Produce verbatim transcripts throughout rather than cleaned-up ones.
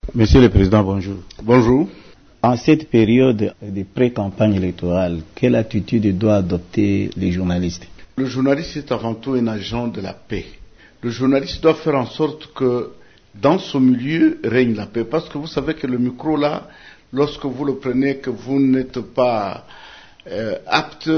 Monsieur le Président, bonjour. Bonjour. En cette période de pré-campagne électorale, quelle attitude doivent adopter les journalistes? Le journaliste est avant tout un agent de la paix. Le journaliste doit faire en sorte que dans son milieu règne la paix. Parce que vous savez que le micro là, lorsque vous le prenez, que vous n'êtes pas euh, apte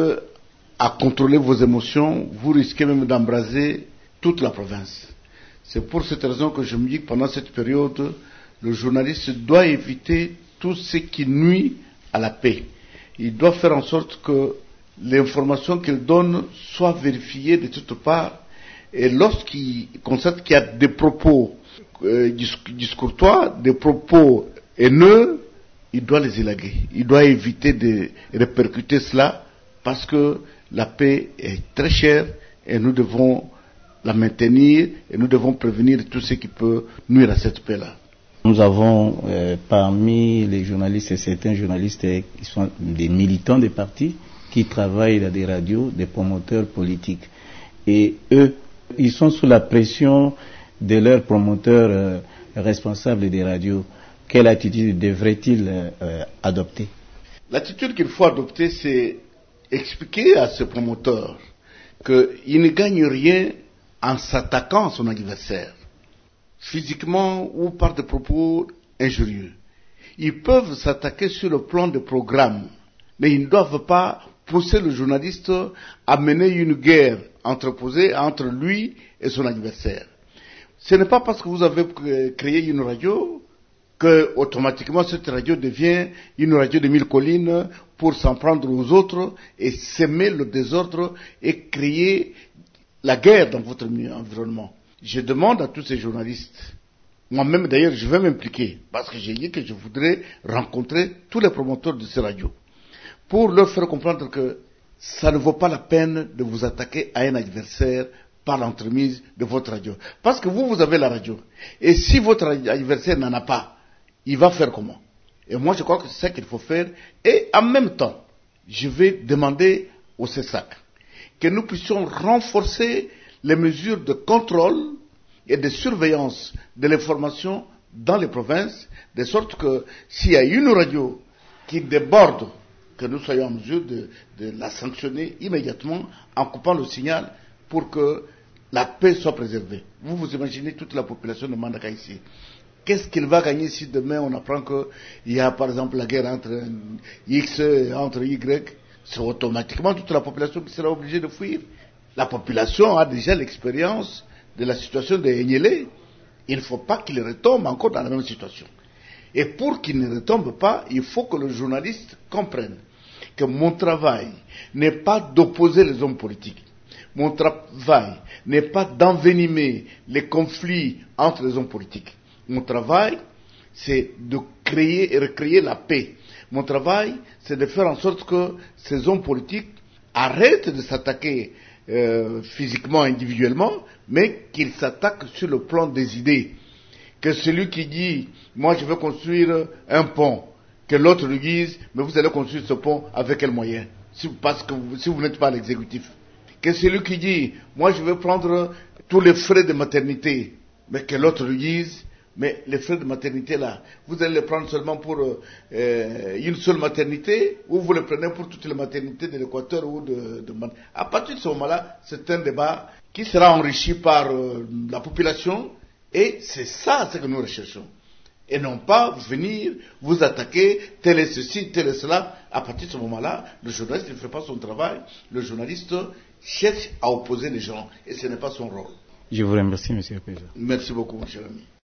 à contrôler vos émotions, vous risquez même d'embraser toute la province. C'est pour cette raison que je me dis que pendant cette période, le journaliste doit éviter tout ce qui nuit à la paix. Il doit faire en sorte que l'information qu'il donne soit vérifiée de toutes parts, et lorsqu'il constate qu'il y a des propos euh, discourtois, des propos haineux, il doit les élaguer. Il doit éviter de répercuter cela, parce que la paix est très chère et nous devons la maintenir et nous devons prévenir tout ce qui peut nuire à cette paix-là. Nous avons euh, parmi les journalistes, certains journalistes euh, qui sont des militants des partis, qui travaillent dans des radios, des promoteurs politiques. Et eux, ils sont sous la pression de leurs promoteurs euh, responsables des radios. Quelle attitude devraient-ils euh, adopter? L'attitude qu'il faut adopter, c'est expliquer à ce promoteur qu'il ne gagne rien en s'attaquant à son adversaire, physiquement ou par des propos injurieux. Ils peuvent s'attaquer sur le plan de programme, mais ils ne doivent pas pousser le journaliste à mener une guerre entreposée entre lui et son adversaire. Ce n'est pas parce que vous avez créé une radio que automatiquement cette radio devient une radio de mille collines pour s'en prendre aux autres et semer le désordre et créer la guerre dans votre environnement. Je demande à tous ces journalistes, moi-même d'ailleurs je vais m'impliquer, parce que j'ai dit que je voudrais rencontrer tous les promoteurs de ces radios, pour leur faire comprendre que ça ne vaut pas la peine de vous attaquer à un adversaire par l'entremise de votre radio. Parce que vous, vous avez la radio. Et si votre adversaire n'en a pas, il va faire comment? Et moi je crois que c'est ça qu'il faut faire. Et en même temps, je vais demander au C E S A C que nous puissions renforcer les mesures de contrôle et de surveillance de l'information dans les provinces, de sorte que s'il y a une radio qui déborde, que nous soyons en mesure de, de la sanctionner immédiatement en coupant le signal pour que la paix soit préservée. Vous vous imaginez toute la population de Mandaka ici. Qu'est-ce qu'il va gagner si demain on apprend qu'il y a par exemple la guerre entre X et entre Y? C'est automatiquement toute la population qui sera obligée de fuir. La population a déjà l'expérience de la situation de Enyele. Il ne faut pas qu'il retombe encore dans la même situation. Et pour qu'il ne retombe pas, il faut que le journaliste comprenne que mon travail n'est pas d'opposer les hommes politiques. Mon travail n'est pas d'envenimer les conflits entre les hommes politiques. Mon travail, c'est de créer et recréer la paix. Mon travail, c'est de faire en sorte que ces hommes politiques arrêtent de s'attaquer euh, physiquement, individuellement, mais qu'ils s'attaquent sur le plan des idées. Que celui qui dit, moi je veux construire un pont, que l'autre lui dise, mais vous allez construire ce pont avec quels moyens? Si, parce que vous, si vous n'êtes pas l'exécutif. Que celui qui dit, moi je veux prendre tous les frais de maternité, mais que l'autre lui dise, mais les frais de maternité là, vous allez les prendre seulement pour euh, une seule maternité, ou vous les prenez pour toutes les maternités de l'Équateur ou de, de... À partir de ce moment-là, c'est un débat qui sera enrichi par euh, la population, et c'est ça ce que nous recherchons. Et non pas venir vous attaquer, tel est ceci, tel est cela. À partir de ce moment-là, le journaliste ne fait pas son travail, le journaliste cherche à opposer les gens, et ce n'est pas son rôle. Je vous remercie, Monsieur le Président. Merci beaucoup, mon cher ami.